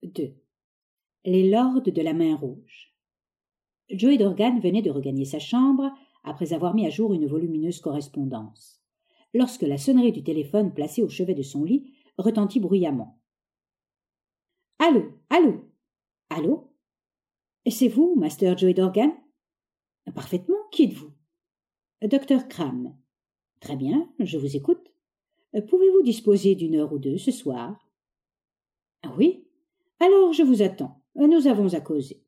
2. Les lords de la main rouge. Joey Dorgan venait de regagner sa chambre après avoir mis à jour une volumineuse correspondance, lorsque la sonnerie du téléphone placé au chevet de son lit retentit bruyamment. « Allô, allô, allô ? C'est vous, Master Joey Dorgan ? Parfaitement, qui êtes-vous ? Dr. Cram. Très bien, je vous écoute. Pouvez-vous disposer d'une heure ou deux ce soir ? Oui, alors je vous attends. Nous avons à causer.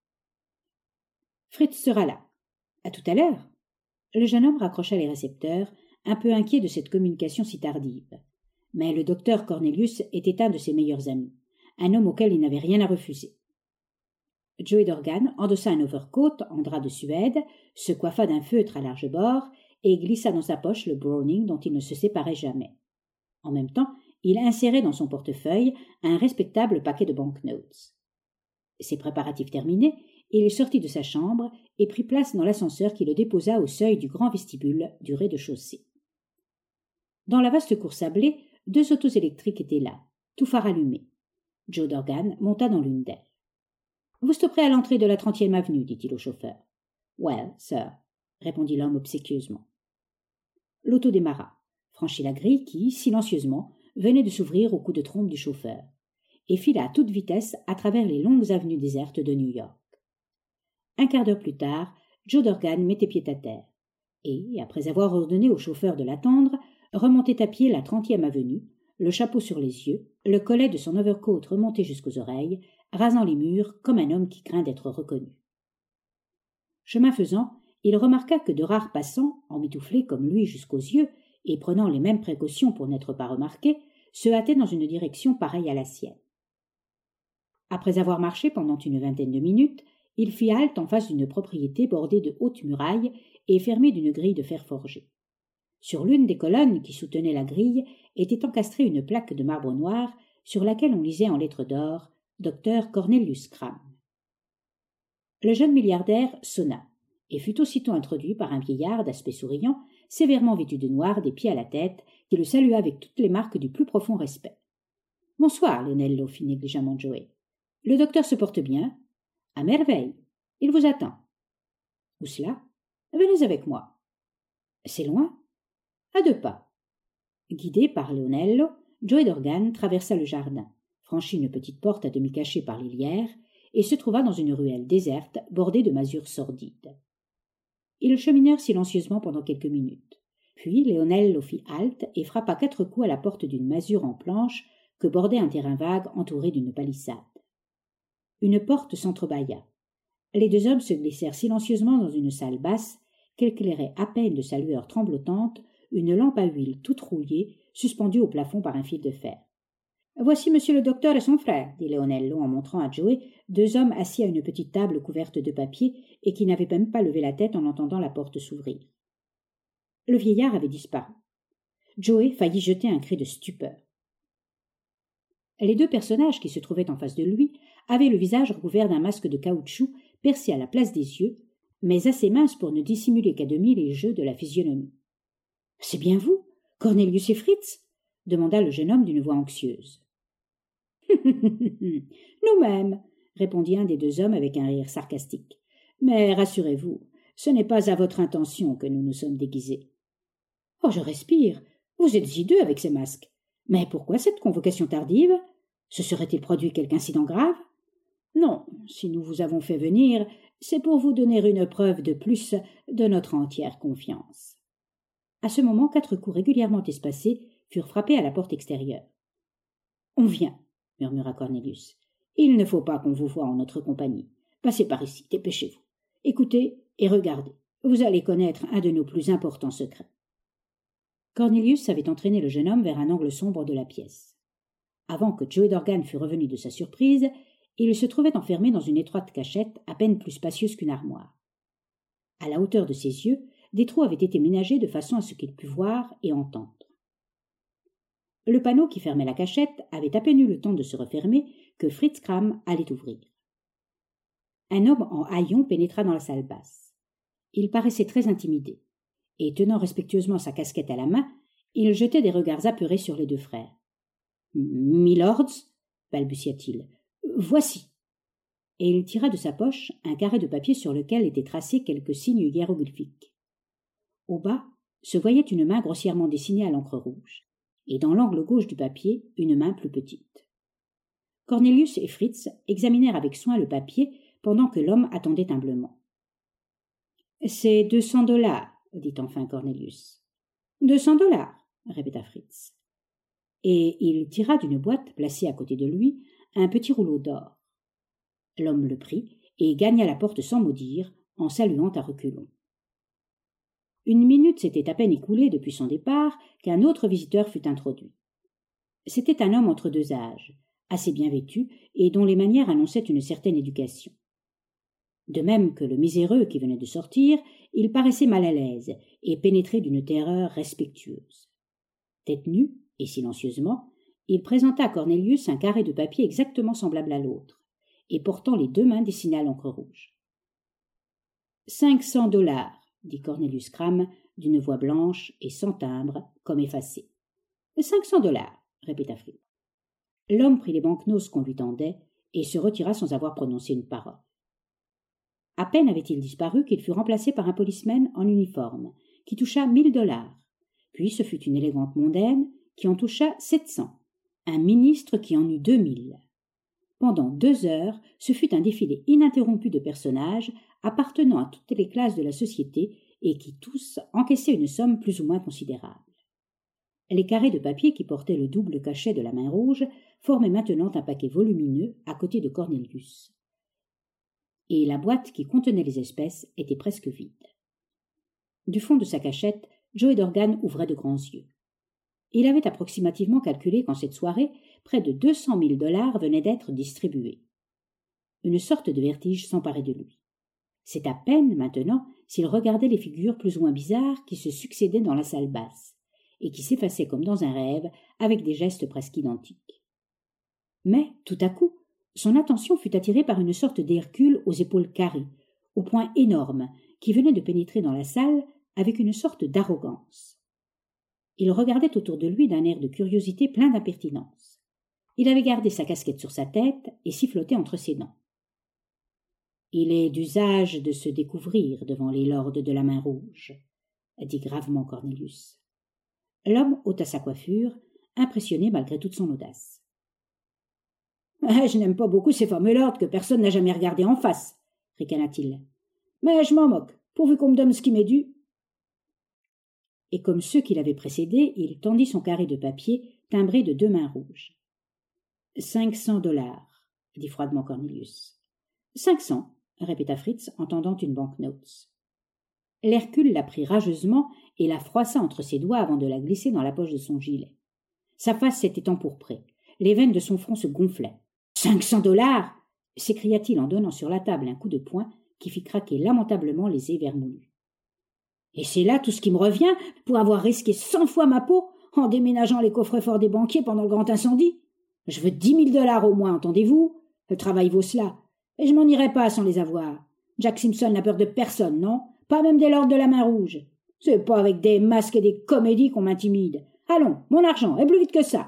Fritz sera là. À tout à l'heure. Le jeune homme raccrocha les récepteurs, un peu inquiet de cette communication si tardive. Mais le docteur Cornelius était un de ses meilleurs amis, un homme auquel il n'avait rien à refuser. Joey Dorgan endossa un overcoat en drap de Suède, se coiffa d'un feutre à large bord et glissa dans sa poche le Browning dont il ne se séparait jamais. En même temps, il insérait dans son portefeuille un respectable paquet de banknotes. Ses préparatifs terminés, il sortit de sa chambre et prit place dans l'ascenseur qui le déposa au seuil du grand vestibule du rez-de-chaussée. Dans la vaste cour sablée, 2 autos électriques étaient là, tout phare allumé. Joe Dorgan monta dans l'une d'elles. « Vous stopperez à l'entrée de la 30e avenue, dit-il au chauffeur. « Well, sir, répondit l'homme obséquieusement. L'auto démarra, franchit la grille qui, silencieusement, venait de s'ouvrir au coup de trompe du chauffeur, et fila à toute vitesse à travers les longues avenues désertes de New York. Un quart d'heure plus tard, Joe Dorgan mettait pied à terre, et, après avoir ordonné au chauffeur de l'attendre, remontait à pied la 30e avenue, le chapeau sur les yeux, le collet de son overcoat remonté jusqu'aux oreilles, rasant les murs comme un homme qui craint d'être reconnu. Chemin faisant, il remarqua que de rares passants, emmitouflés comme lui jusqu'aux yeux et prenant les mêmes précautions pour n'être pas remarqués, se hâtaient dans une direction pareille à la sienne. Après avoir marché pendant une vingtaine de minutes, il fit halte en face d'une propriété bordée de hautes murailles et fermée d'une grille de fer forgé. Sur l'une des colonnes qui soutenaient la grille était encastrée une plaque de marbre noir sur laquelle on lisait en lettres d'or « Dr. Cornelius Cram ». Le jeune milliardaire sonna et fut aussitôt introduit par un vieillard d'aspect souriant, sévèrement vêtu de noir des pieds à la tête, qui le salua avec toutes les marques du plus profond respect. « Bonsoir, Leonello, fit négligemment Joey. Le docteur se porte bien ? À merveille. Il vous attend. Où cela ? Venez avec moi. C'est loin ? À 2 pas. Guidé par Leonello, Joey Dorgan traversa le jardin, franchit une petite porte à demi cachée par les lierres et se trouva dans une ruelle déserte bordée de masures sordides. Ils cheminèrent silencieusement pendant quelques minutes. Puis Leonello fit halte et frappa 4 coups à la porte d'une masure en planche que bordait un terrain vague entouré d'une palissade. Une porte s'entrebâilla. Les 2 hommes se glissèrent silencieusement dans une salle basse qu'éclairait à peine de sa lueur tremblotante une lampe à huile toute rouillée suspendue au plafond par un fil de fer. « Voici monsieur le docteur et son frère, » dit Leonello en montrant à Joey 2 hommes assis à une petite table couverte de papier et qui n'avaient même pas levé la tête en entendant la porte s'ouvrir. Le vieillard avait disparu. Joey faillit jeter un cri de stupeur. Les 2 personnages qui se trouvaient en face de lui avaient le visage recouvert d'un masque de caoutchouc percé à la place des yeux, mais assez mince pour ne dissimuler qu'à demi les jeux de la physionomie. « C'est bien vous, Cornelius et Fritz ?» demanda le jeune homme d'une voix anxieuse. « Nous-mêmes, » répondit un des 2 hommes avec un rire sarcastique. « Mais rassurez-vous, ce n'est pas à votre intention que nous nous sommes déguisés. »« Oh, je respire. Vous êtes hideux avec ces masques. Mais pourquoi cette convocation tardive ? Se serait-il produit quelque incident grave ? Non, si nous vous avons fait venir, c'est pour vous donner une preuve de plus de notre entière confiance. » À ce moment, 4 coups régulièrement espacés furent frappés à la porte extérieure. « On vient, » murmura Cornelius. « Il ne faut pas qu'on vous voie en notre compagnie. Passez par ici, dépêchez-vous. Écoutez et regardez. Vous allez connaître un de nos plus importants secrets. » Cornelius avait entraîné le jeune homme vers un angle sombre de la pièce. Avant que Joey Dorgan fût revenu de sa surprise, il se trouvait enfermé dans une étroite cachette à peine plus spacieuse qu'une armoire. À la hauteur de ses yeux, des trous avaient été ménagés de façon à ce qu'il pût voir et entendre. Le panneau qui fermait la cachette avait à peine eu le temps de se refermer que Fritz Cram allait ouvrir. Un homme en haillons pénétra dans la salle basse. Il paraissait très intimidé, et tenant respectueusement sa casquette à la main, il jetait des regards apeurés sur les 2 frères. « Milords, balbutia-t-il, « Voici !» Et il tira de sa poche un carré de papier sur lequel étaient tracés quelques signes hiéroglyphiques. Au bas se voyait une main grossièrement dessinée à l'encre rouge, et dans l'angle gauche du papier, une main plus petite. Cornelius et Fritz examinèrent avec soin le papier pendant que l'homme attendait humblement. « C'est $200, dit enfin Cornelius. « $200, répéta Fritz. Et il tira d'une boîte placée à côté de lui un petit rouleau d'or. L'homme le prit et gagna la porte sans mot dire, en saluant à reculons. Une minute s'était à peine écoulée depuis son départ qu'un autre visiteur fut introduit. C'était un homme entre deux âges, assez bien vêtu et dont les manières annonçaient une certaine éducation. De même que le miséreux qui venait de sortir, il paraissait mal à l'aise et pénétré d'une terreur respectueuse. Tête nue et silencieusement, il présenta à Cornelius un carré de papier exactement semblable à l'autre, et portant les deux mains dessinées à l'encre rouge. « $500, dit Cornelius Cram d'une voix blanche et sans timbre, comme effacée. « $500, répéta Fritz. L'homme prit les banknotes qu'on lui tendait et se retira sans avoir prononcé une parole. À peine avait-il disparu qu'il fut remplacé par un policeman en uniforme, qui toucha $1000, puis ce fut une élégante mondaine qui en toucha 700, un ministre qui en eut 2000. Pendant 2 heures, ce fut un défilé ininterrompu de personnages appartenant à toutes les classes de la société et qui tous encaissaient une somme plus ou moins considérable. Les carrés de papier qui portaient le double cachet de la main rouge formaient maintenant un paquet volumineux à côté de Cornelius. Et la boîte qui contenait les espèces était presque vide. Du fond de sa cachette, Joe Dorgan ouvrait de grands yeux. Il avait approximativement calculé qu'en cette soirée, près de $200,000 venaient d'être distribués. Une sorte de vertige s'emparait de lui. C'est à peine, maintenant, s'il regardait les figures plus ou moins bizarres qui se succédaient dans la salle basse, et qui s'effaçaient comme dans un rêve, avec des gestes presque identiques. Mais, tout à coup, son attention fut attirée par une sorte d'Hercule aux épaules carrées, au poing énorme, qui venait de pénétrer dans la salle avec une sorte d'arrogance. Il regardait autour de lui d'un air de curiosité plein d'impertinence. Il avait gardé sa casquette sur sa tête et sifflotait entre ses dents. « Il est d'usage de se découvrir devant les lords de la main rouge, » dit gravement Cornelius. L'homme ôta sa coiffure, impressionné malgré toute son audace. « Je n'aime pas beaucoup ces fameux lords que personne n'a jamais regardés en face, » ricana-t-il. « Mais je m'en moque, pourvu qu'on me donne ce qui m'est dû. » Et comme ceux qui l'avaient précédé, il tendit son carré de papier timbré de 2 mains rouges. « $500, dit froidement Cornelius. « 500, répéta Fritz en tendant une banknote. L'Hercule la prit rageusement et la froissa entre ses doigts avant de la glisser dans la poche de son gilet. Sa face s'était empourprée, les veines de son front se gonflaient. « $500 » s'écria-t-il en donnant sur la table un coup de poing qui fit craquer lamentablement les ais vermoulus. « Et c'est là tout ce qui me revient pour avoir risqué 100 fois ma peau en déménageant les coffres-forts des banquiers pendant le grand incendie. Je veux $10,000 au moins, entendez-vous? Le travail vaut cela. Et je m'en irai pas sans les avoir. Jack Simpson n'a peur de personne, non? Pas même des lords de la main rouge. C'est pas avec des masques et des comédies qu'on m'intimide. Allons, mon argent, et plus vite que ça. »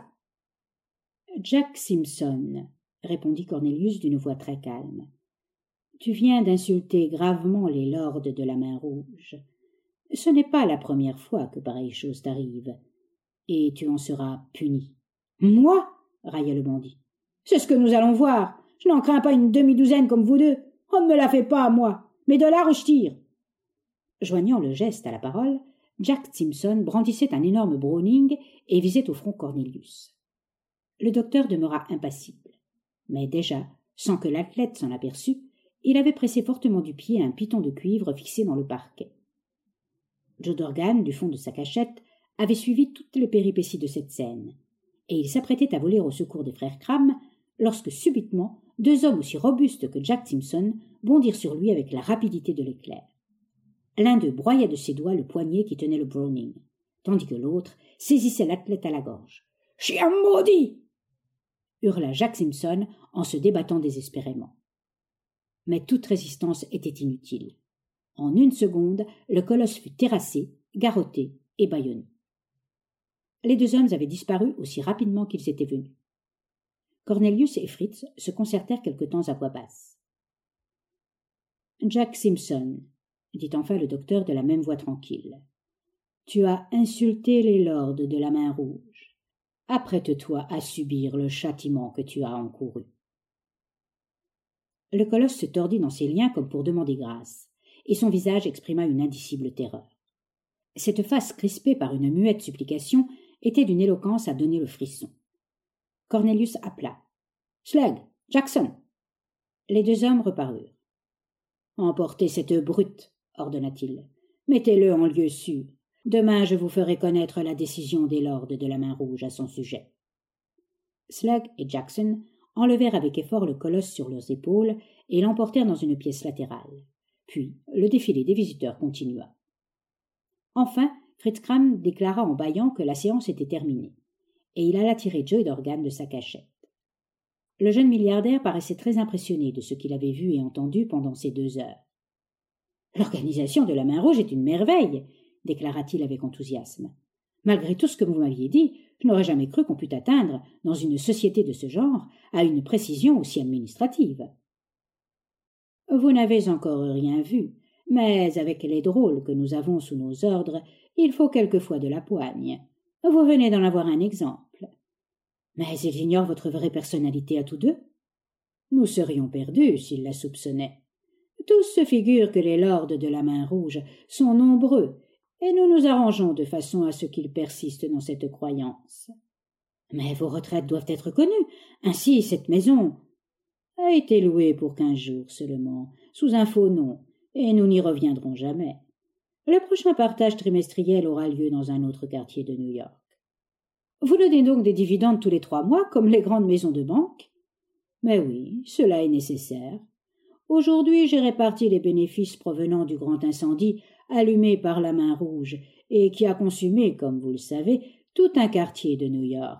« Jack Simpson, » répondit Cornelius d'une voix très calme. « Tu viens d'insulter gravement les lords de la main rouge. Ce n'est pas la première fois que pareille chose t'arrive, et tu en seras puni. »« Moi » railla le bandit. « C'est ce que nous allons voir. Je n'en crains pas une demi-douzaine comme vous deux. On ne me la fait pas, moi. Mes dollars ou je tire. » Joignant le geste à la parole, Jack Simpson brandissait un énorme Browning et visait au front Cornelius. Le docteur demeura impassible. Mais déjà, sans que l'athlète s'en aperçût, il avait pressé fortement du pied un piton de cuivre fixé dans le parquet. Joe Dorgan, du fond de sa cachette, avait suivi toutes les péripéties de cette scène, et il s'apprêtait à voler au secours des frères Cram, lorsque subitement 2 hommes aussi robustes que Jack Simpson bondirent sur lui avec la rapidité de l'éclair. L'un d'eux broya de ses doigts le poignet qui tenait le Browning, tandis que l'autre saisissait l'athlète à la gorge. « Chien maudit !» hurla Jack Simpson en se débattant désespérément. Mais toute résistance était inutile. En 1 seconde, le colosse fut terrassé, garrotté et bâillonné. Les 2 hommes avaient disparu aussi rapidement qu'ils étaient venus. Cornelius et Fritz se concertèrent quelque temps à voix basse. « Jack Simpson, » dit enfin le docteur de la même voix tranquille, « tu as insulté les lords de la main rouge. Apprête-toi à subir le châtiment que tu as encouru. » Le colosse se tordit dans ses liens comme pour demander grâce, et son visage exprima une indicible terreur. Cette face crispée par une muette supplication était d'une éloquence à donner le frisson. Cornelius appela. « Slug, Jackson !» Les deux hommes reparurent. « Emportez cette brute, » ordonna-t-il. « Mettez-le en lieu sûr. Demain, je vous ferai connaître la décision des lords de la main rouge à son sujet. » Slug et Jackson enlevèrent avec effort le colosse sur leurs épaules et l'emportèrent dans une pièce latérale. Puis le défilé des visiteurs continua. Enfin, Fritz Cram déclara en bâillant que la séance était terminée, et il alla tirer Joe Dorgan de sa cachette. Le jeune milliardaire paraissait très impressionné de ce qu'il avait vu et entendu pendant ces 2 heures. « L'organisation de la main rouge est une merveille !» déclara-t-il avec enthousiasme. « Malgré tout ce que vous m'aviez dit, je n'aurais jamais cru qu'on pût atteindre, dans une société de ce genre, à une précision aussi administrative. » « Vous n'avez encore rien vu, mais avec les drôles que nous avons sous nos ordres, il faut quelquefois de la poigne. Vous venez d'en avoir un exemple. Mais ils ignorent votre vraie personnalité à tous deux. Nous serions perdus s'ils la soupçonnaient. Tous se figurent que les lords de la main rouge sont nombreux, et nous nous arrangeons de façon à ce qu'ils persistent dans cette croyance. Mais vos retraites doivent être connues. Ainsi, cette maison a été louée pour 15 jours seulement, sous un faux nom, et nous n'y reviendrons jamais. Le prochain partage trimestriel aura lieu dans un autre quartier de New York. Vous donnez donc des dividendes tous les 3 mois, comme les grandes maisons de banque? Mais oui, cela est nécessaire. Aujourd'hui, j'ai réparti les bénéfices provenant du grand incendie allumé par la main rouge et qui a consumé, comme vous le savez, tout un quartier de New York.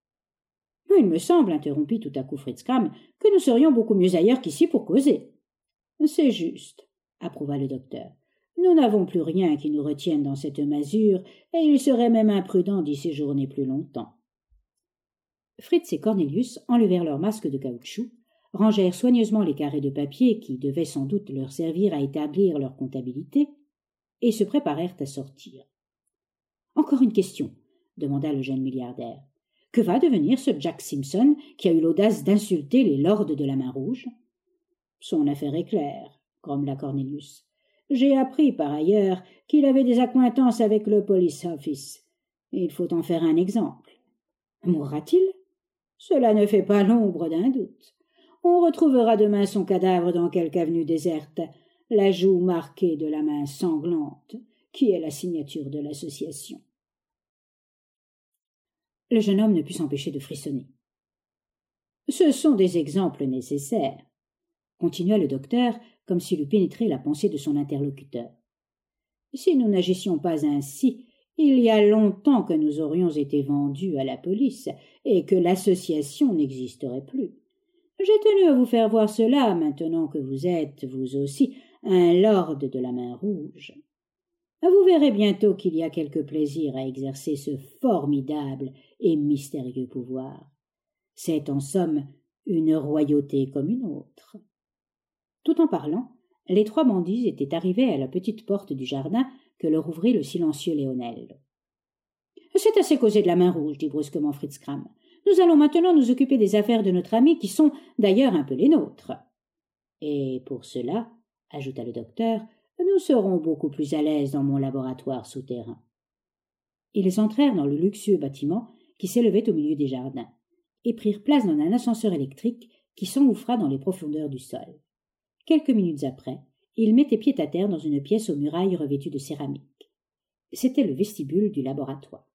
« Il me semble, » interrompit tout à coup Fritz Cram, « que nous serions beaucoup mieux ailleurs qu'ici pour causer. »« C'est juste, » approuva le docteur. « Nous n'avons plus rien qui nous retienne dans cette masure, et il serait même imprudent d'y séjourner plus longtemps. » Fritz et Cornelius enlevèrent leurs masques de caoutchouc, rangèrent soigneusement les carrés de papier qui devaient sans doute leur servir à établir leur comptabilité, et se préparèrent à sortir. « Encore une question, » demanda le jeune milliardaire. « Que va devenir ce Jack Simpson qui a eu l'audace d'insulter les lords de la main rouge ?»« Son affaire est claire, » grommela Cornelius. « J'ai appris par ailleurs qu'il avait des accointances avec le police office. Il faut en faire un exemple. » « Mourra-t-il » ? Cela ne fait pas l'ombre d'un doute. On retrouvera demain son cadavre dans quelque avenue déserte, la joue marquée de la main sanglante, qui est la signature de l'association. Le jeune homme ne put s'empêcher de frissonner. « Ce sont des exemples nécessaires, » continua le docteur, comme s'il eût pénétré la pensée de son interlocuteur. « Si nous n'agissions pas ainsi, il y a longtemps que nous aurions été vendus à la police et que l'association n'existerait plus. J'ai tenu à vous faire voir cela maintenant que vous êtes, vous aussi, un lord de la main rouge. Vous verrez bientôt qu'il y a quelque plaisir à exercer ce formidable et mystérieux pouvoir. C'est en somme une royauté comme une autre. » Tout en parlant, les 3 bandits étaient arrivés à la petite porte du jardin que leur ouvrit le silencieux Léonel. « C'est assez causé de la main rouge, » dit brusquement Fritz Cram. « Nous allons maintenant nous occuper des affaires de notre ami, qui sont d'ailleurs un peu les nôtres. Et pour cela, » ajouta le docteur, « nous serons beaucoup plus à l'aise dans mon laboratoire souterrain. » Ils entrèrent dans le luxueux bâtiment qui s'élevait au milieu des jardins, et prirent place dans un ascenseur électrique qui s'engouffra dans les profondeurs du sol. Quelques minutes après, ils mettaient pied à terre dans une pièce aux murailles revêtues de céramique. C'était le vestibule du laboratoire.